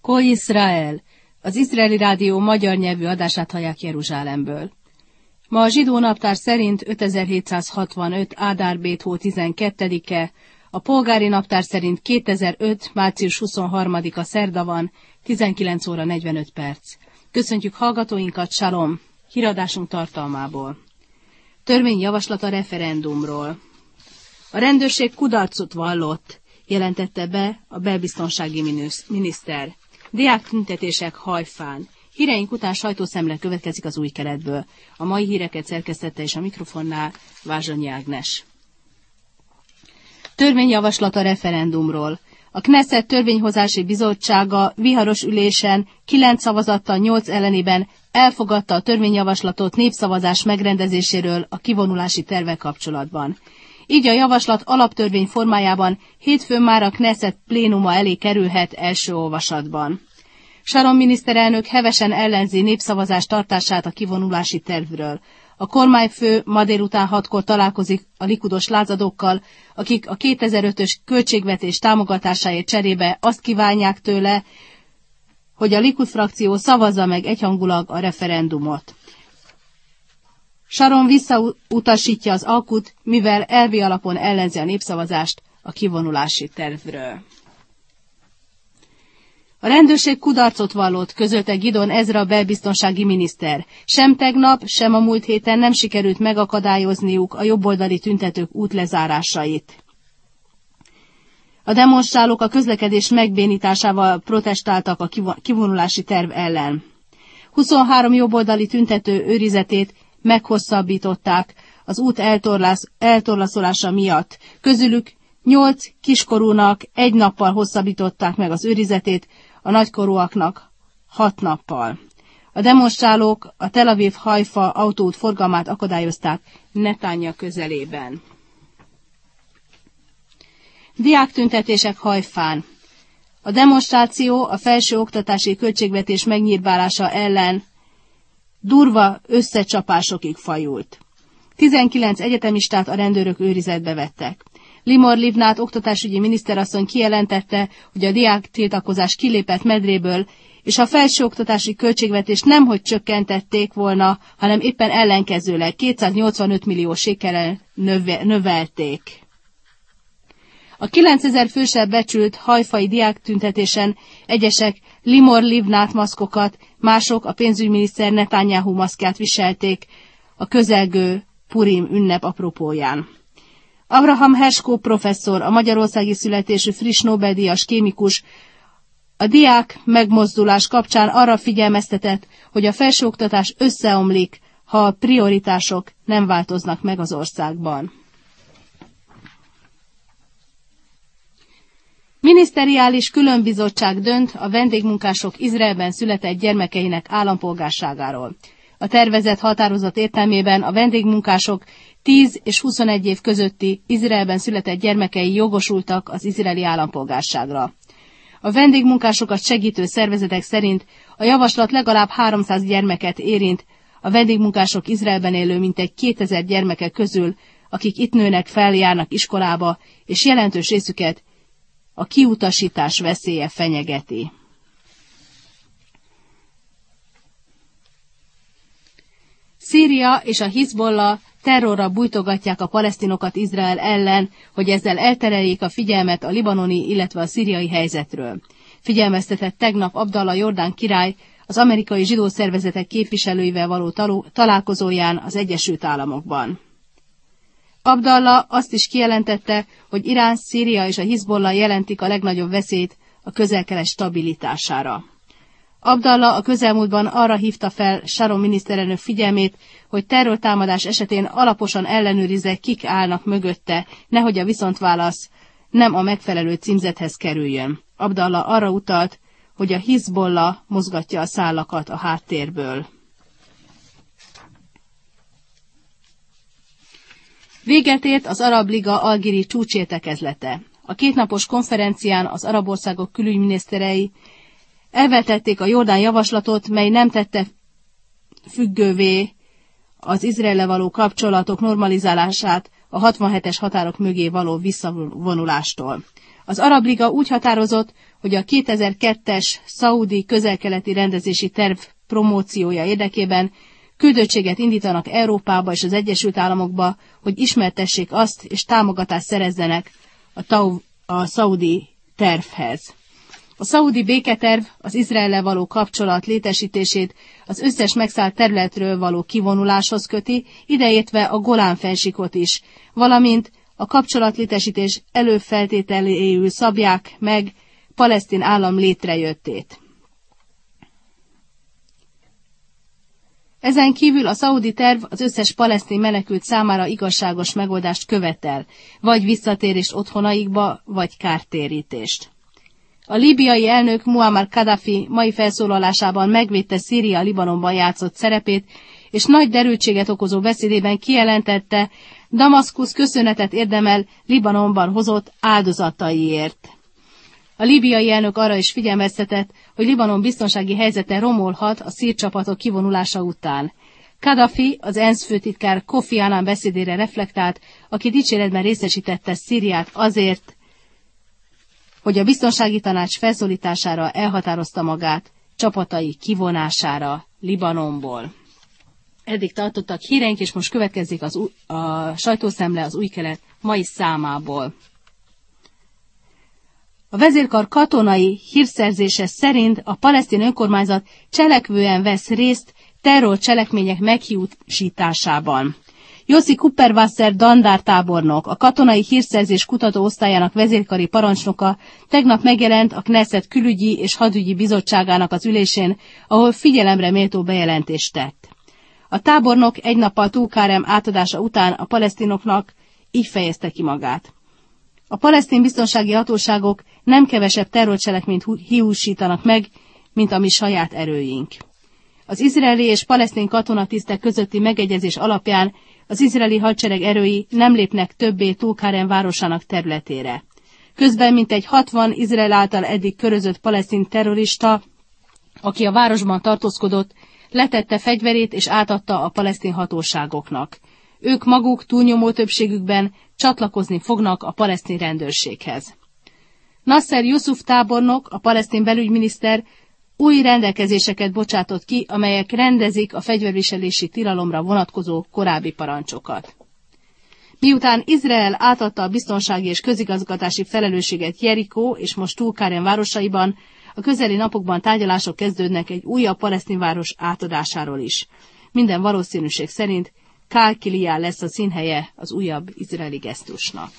Kol Yisrael, az izraeli rádió magyar nyelvű adását hallják Jeruzsálemből. Ma a zsidó naptár szerint 5765. Ádár Bét-hó 12-e, a polgári naptár szerint 2005. március 23-a szerda van, 19 óra 45 perc. Köszöntjük hallgatóinkat, salom! Híradásunk tartalmából. Törvényjavaslat a referendumról. A rendőrség kudarcot vallott, jelentette be a belbiztonsági miniszter. Diáktüntetések Hajfán. Híreink után sajtószemle következik az Új Keletből. A mai híreket szerkesztette és a mikrofonnál Vázsonyi Ágnes. Törvényjavaslat a referendumról. A Knesset törvényhozási bizottsága viharos ülésen 9 szavazattal 8 ellenében elfogadta a törvényjavaslatot népszavazás megrendezéséről a kivonulási tervvel kapcsolatban. Így a javaslat alaptörvény formájában hétfőn már a Knesset plénuma elé kerülhet első olvasatban. Sharon miniszterelnök hevesen ellenzi népszavazás tartását a kivonulási tervről. A kormányfő ma délután 6-kor találkozik a likudos lázadókkal, akik a 2005-ös költségvetés támogatásáért cserébe azt kívánják tőle, hogy a Likud frakció szavazza meg egyhangulag a referendumot. Sharon visszautasítja az alkut, mivel elvi alapon ellenzi a népszavazást a kivonulási tervről. A rendőrség kudarcot vallott, közölte Gidon Ezra belbiztonsági miniszter. Sem tegnap, sem a múlt héten nem sikerült megakadályozniuk a jobboldali tüntetők útlezárásait. A demonstrálók a közlekedés megbénításával protestáltak a kivonulási terv ellen. 23 jobboldali tüntető őrizetét meghosszabbították az út eltorlaszolása miatt. Közülük 8 kiskorúnak 1 nappal hosszabbították meg az őrizetét, a nagykorúaknak 6 nappal. A demonstrálók a Tel Aviv-Haifa autóút forgalmát akadályozták Netanya közelében. Diáktüntetések Hajfán. A demonstráció a felsőoktatási költségvetés megnyírbálása ellen durva összecsapásokig fajult. 19 egyetemistát a rendőrök őrizetbe vettek. Limor Livnát oktatásügyi miniszterasszony kijelentette, hogy a diáktiltakozás kilépett medréből, és a felsőoktatási költségvetést nemhogy csökkentették volna, hanem éppen ellenkezőleg 285 millió sékelel növelték. A 9000 fősre becsült hajfai diáktüntetésen egyesek Limor Livnát maszkokat, mások a pénzügyminiszter Netanyahu maszkját viselték a közelgő Purim ünnep apropóján. Abraham Hershko professzor, a magyarországi születésű friss Nobel-díjas kémikus a diák megmozdulás kapcsán arra figyelmeztetett, hogy a felsőoktatás összeomlik, ha a prioritások nem változnak meg az országban. Miniszteriális különbizottság dönt a vendégmunkások Izraelben született gyermekeinek állampolgárságáról. A tervezett határozat értelmében a vendégmunkások 10 és 21 év közötti Izraelben született gyermekei jogosultak az izraeli állampolgárságra. A vendégmunkásokat segítő szervezetek szerint a javaslat legalább 300 gyermeket érint, a vendégmunkások Izraelben élő mintegy 2000 gyermeke közül, akik itt nőnek fel, járnak iskolába, és jelentős részüket a kiutasítás veszélye fenyegeti. Szíria és a Hizbollah terrorra bújtogatják a palesztinokat Izrael ellen, hogy ezzel eltereljék a figyelmet a libanoni, illetve a szíriai helyzetről. Figyelmeztetett tegnap Abdallah Jordán király az amerikai zsidó szervezetek képviselőivel való találkozóján az Egyesült Államokban. Abdallah azt is kijelentette, hogy Irán, Szíria és a Hizbollah jelentik a legnagyobb veszélyt a közel-kelet stabilitására. Abdallah a közelmúltban arra hívta fel Sharon miniszterelnök figyelmét, hogy terrortámadás esetén alaposan ellenőrizze, kik állnak mögötte, nehogy a viszontválasz nem a megfelelő címzethez kerüljön. Abdallah arra utalt, hogy a Hizbollah mozgatja a szálakat a háttérből. Véget ért az Arab Liga algíri csúcsértekezlete. A kétnapos konferencián az arab országok külügyminiszterei elvetették a Jordán javaslatot, mely nem tette függővé az Izraellel való kapcsolatok normalizálását a 67-es határok mögé való visszavonulástól. Az Arab Liga úgy határozott, hogy a 2002-es szaudi közel-keleti rendezési terv promóciója érdekében küldöttséget indítanak Európába és az Egyesült Államokba, hogy ismertessék azt és támogatást szerezzenek a szaudi tervhez. A szaudi béketerv az Izraellel való kapcsolat létesítését az összes megszállt területről való kivonuláshoz köti, ideértve a Golán-fennsíkot is, valamint a kapcsolatlétesítés előfeltételéül szabják meg palesztin állam létrejöttét. Ezen kívül a szaudi terv az összes palesztin menekült számára igazságos megoldást követel, vagy visszatérést otthonaikba, vagy kártérítést. A líbiai elnök Muammar Kadhafi mai felszólalásában megvédte Szíria Libanonban játszott szerepét, és nagy derültséget okozó beszédében kijelentette, Damaszkusz köszönetet érdemel Libanonban hozott áldozataiért. A líbiai elnök arra is figyelmeztetett, hogy Libanon biztonsági helyzete romolhat a szír csapatok kivonulása után. Kadhafi az ENSZ főtitkár Kofi Annan beszédére reflektált, aki dicséretben részesítette Szíriát azért, hogy a biztonsági tanács felszólítására elhatározta magát csapatai kivonására Libanonból. Eddig tartottak híreink, és most következik a sajtószemle az Új Kelet mai számából. A vezérkar katonai hírszerzése szerint a palesztin önkormányzat cselekvően vesz részt terrorcselekmények meghiúsításában. Yossi Kupperwasser dandártábornok, a katonai hírszerzés kutató osztályának vezérkari parancsnoka tegnap megjelent a Knesset külügyi és hadügyi bizottságának az ülésén, ahol figyelemre méltó bejelentést tett. A tábornok egy nappal Tulkarem átadása után a palesztinoknak így fejezte ki magát. A palesztin biztonsági hatóságok nem kevesebb terrorcselekményt hiúsítanak meg, mint a mi saját erőink. Az izraeli és palesztin katonatisztek közötti megegyezés alapján az izraeli hadsereg erői nem lépnek többé Tulkarem városának területére. Közben mintegy 60 Izrael által eddig körözött palesztin terrorista, aki a városban tartózkodott, letette fegyverét és átadta a palesztin hatóságoknak. Ők maguk túlnyomó többségükben csatlakozni fognak a palesztin rendőrséghez. Nasser Yusuf tábornok, a palesztin belügyminiszter új rendelkezéseket bocsátott ki, amelyek rendezik a fegyverviselési tilalomra vonatkozó korábbi parancsokat. Miután Izrael átadta a biztonsági és közigazgatási felelősséget Jerikó és most Tulkarem városaiban, a közeli napokban tárgyalások kezdődnek egy újabb palesztin város átadásáról is. Minden valószínűség szerint Kálkiliá lesz a színhelye az újabb izraeli gesztusnak.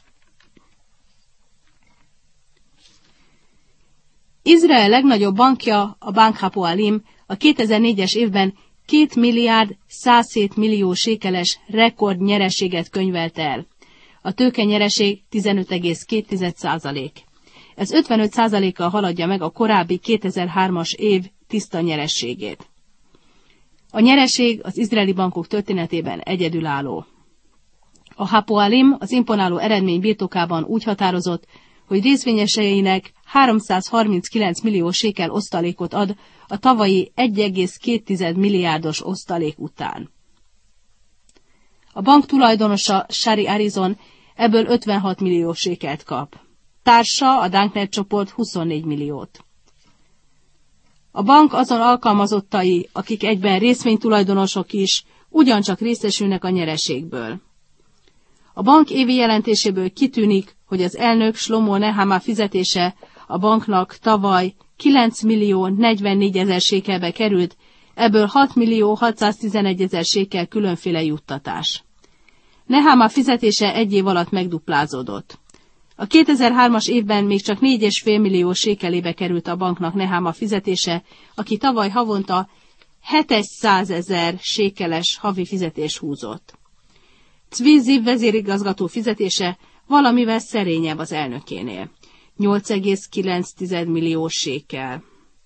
Izrael legnagyobb bankja, a Bank Hapoalim, a 2004-es évben 2 milliárd 107 millió sékeles rekord nyereséget könyvelt el. A tőkenyereség 15,2%. Ez 55%-kal haladja meg a korábbi 2003-as év tiszta nyerességét. A nyereség az izraeli bankok történetében egyedülálló. A Hapoalim az imponáló eredmény birtokában úgy határozott, hogy részvényeseinek 339 millió sékel osztalékot ad a tavalyi 1,2 milliárdos osztalék után. A bank tulajdonosa Shari Arizon ebből 56 millió sékelt kap. Társa, a Dankner csoport 24 milliót. A bank azon alkalmazottai, akik egyben részvénytulajdonosok is, ugyancsak részesülnek a nyereségből. A bank évi jelentéséből kitűnik, hogy az elnök Shlomo Nehama fizetése a banknak tavaly 9 millió 44 ezer sékelbe került, ebből 6 millió 611 ezer sékel különféle juttatás. Nehama fizetése egy év alatt megduplázódott. A 2003-as évben még csak 4,5 millió sékelébe került a banknak Nehama fizetése, aki tavaly havonta 700 ezer sékeles havi fizetés húzott. Tzvi Ziv vezérigazgató fizetése valamivel szerényebb az elnökénél. 8,9 millió sékel.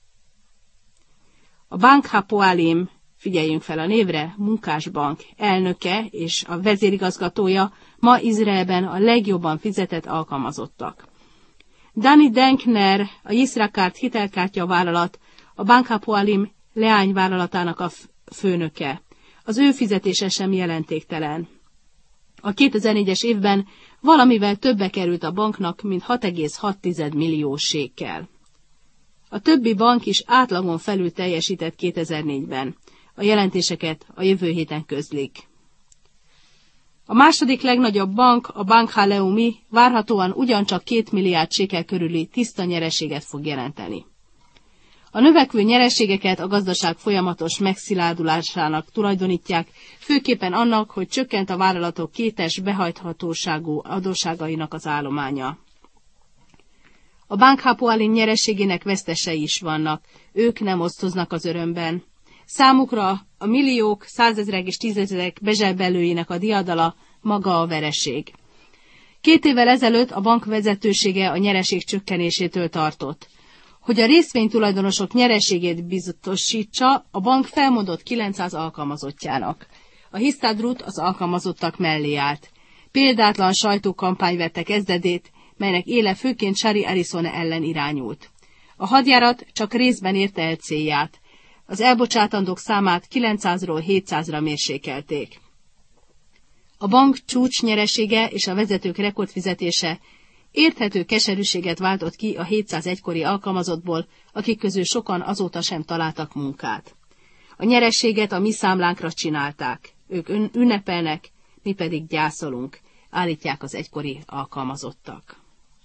A Bank Hapoalim, figyeljünk fel a névre, munkásbank elnöke és a vezérigazgatója ma Izraelben a legjobban fizetett alkalmazottak. Dani Denkner, a Yisrakart hitelkártya vállalat, a Bank Hapoalim leányvállalatának a főnöke. Az ő fizetése sem jelentéktelen. A 2004-es évben valamivel többe került a banknak, mint 6,6 millió sékkel. A többi bank is átlagon felül teljesített 2004-ben. A jelentéseket a jövő héten közlik. A második legnagyobb bank, a Banca Leumi várhatóan ugyancsak 2 milliárd sékel körüli tiszta nyereséget fog jelenteni. A növekvő nyereségeket a gazdaság folyamatos megszilárdulásának tulajdonítják, főképpen annak, hogy csökkent a vállalatok kétes behajthatóságú adósságainak az állománya. A Bank Hapoalim nyereségének vesztesei is vannak, ők nem osztoznak az örömben. Számukra a milliók, százezrek és tízezrek bezsebelőinek a diadala maga a vereség. 2 évvel ezelőtt a bank vezetősége a nyereség csökkenésétől tartott. Hogy a részvénytulajdonosok nyereségét biztosítsa, a bank felmondott 900 alkalmazottjának. A Histadrut az alkalmazottak mellé állt. Példátlan sajtókampány vette kezdetét, melynek éle főként Shari Arizona ellen irányult. A hadjárat csak részben érte el célját. Az elbocsátandók számát 900-ról 700-ra mérsékelték. A bank csúcs nyeresége és a vezetők rekordfizetése érthető keserűséget váltott ki a 700 egykori alkalmazottból, akik közül sokan azóta sem találtak munkát. A nyereséget a mi számlánkra csinálták. Ők ünnepelnek, mi pedig gyászolunk, állítják az egykori alkalmazottak.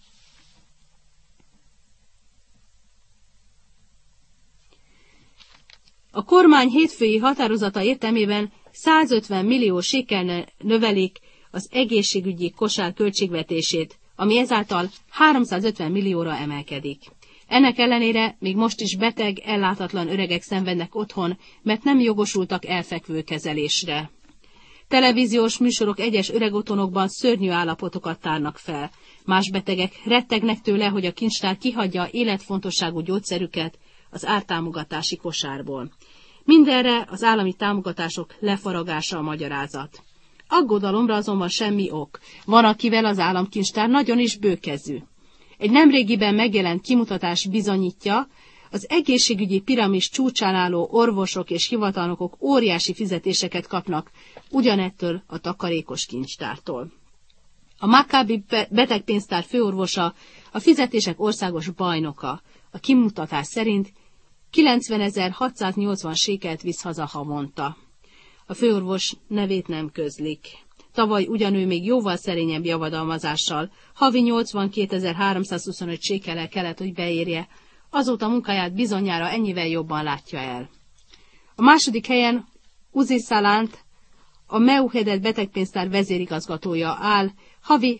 A kormány hétfői határozata értelmében 150 millió sékelne növelik az egészségügyi kosár költségvetését, ami ezáltal 350 millióra emelkedik. Ennek ellenére még most is beteg, ellátatlan öregek szenvednek otthon, mert nem jogosultak elfekvő kezelésre. Televíziós műsorok egyes öregotthonokban szörnyű állapotokat tárnak fel. Más betegek rettegnek tőle, hogy a kincstár kihagyja életfontosságú gyógyszerüket az ártámogatási kosárból. Mindenre az állami támogatások lefaragása a magyarázat. Aggodalomra azonban semmi ok. Van, akivel az államkincstár nagyon is bőkezű. Egy nemrégiben megjelent kimutatás bizonyítja, az egészségügyi piramis csúcsán álló orvosok és hivatalnokok óriási fizetéseket kapnak ugyanettől a takarékos kincstártól. A Maccabi betegpénztár főorvosa a fizetések országos bajnoka. A kimutatás szerint 90.680 sékelt visz haza havonta. A főorvos nevét nem közlik. Tavaly ugyanő még jóval szerényebb javadalmazással, havi 82.325 sékellel kellett, hogy beérje, azóta munkáját bizonyára ennyivel jobban látja el. A második helyen Uzi Salant, a Meuhedet betegpénztár vezérigazgatója áll, havi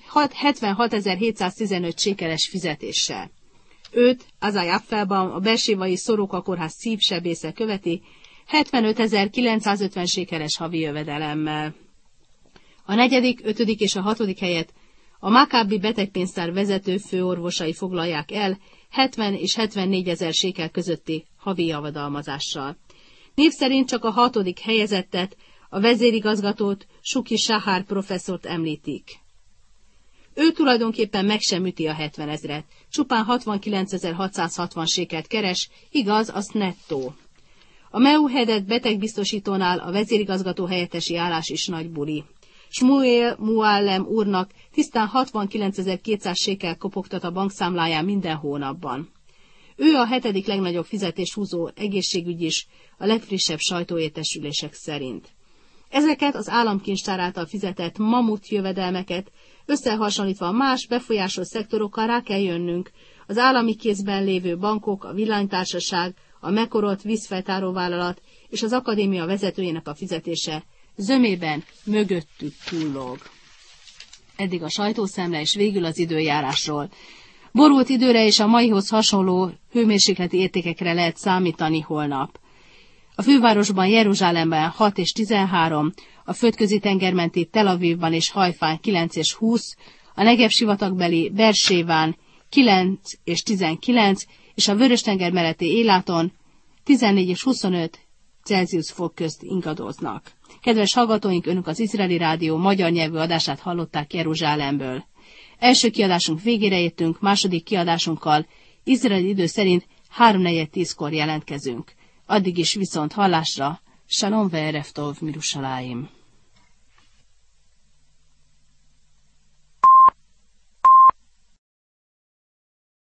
76.715 sékeles fizetéssel. Őt Azai Apfelbaum, a Bersévai Soroka kórház szívsebésze követi, 75.950 sékeles havi jövedelemmel. A 4., 5. és a 6. helyet a Maccabi betegpénztár vezető főorvosai foglalják el 70 és 74 ezer sékel közötti havi javadalmazással. Név szerint csak a 6. helyezettet, a vezérigazgatót, Shuki Shahar professzort említik. Ő tulajdonképpen meg sem üti a 70 000-et, csupán 69.660 sékelt keres, igaz, az nettó. A Meuhedet betegbiztosítónál a vezérigazgató helyettesi állás is nagy buli. Shmuel Muallem úrnak tisztán 69.200 sékel kopogtat a bankszámláján minden hónapban. Ő a 7. legnagyobb fizetést húzó egészségügy is a legfrissebb sajtóértesülések szerint. Ezeket az államkincstár által fizetett mamut jövedelmeket összehasonlítva a más befolyásos szektorokkal rá kell jönnünk, az állami kézben lévő bankok, a villanytársaság, a Mekorot vízfeltáróvállalat és az akadémia vezetőjének a fizetése zömében mögöttük kullog. Eddig a sajtószemle és végül az időjárásról. Borult időre és a maihoz hasonló hőmérsékleti értékekre lehet számítani holnap. A fővárosban, Jeruzsálemben 6 és 13, a földközi tengermenti Tel Avivban és Hajfán 9 és 20, a Negev sivatagbeli Berséván 9 és 19, és a Vörös-tenger melletti Éláton 14 és 25 Celsius fok közt ingadoznak. Kedves hallgatóink, önök az Izraeli Rádió magyar nyelvű adását hallották Jeruzsálemből. Első kiadásunk végére értünk, második kiadásunkkal izraeli idő szerint 3:4-10-kor jelentkezünk. Addig is viszont hallásra, Shalom ve'erev tov Mirushalayim.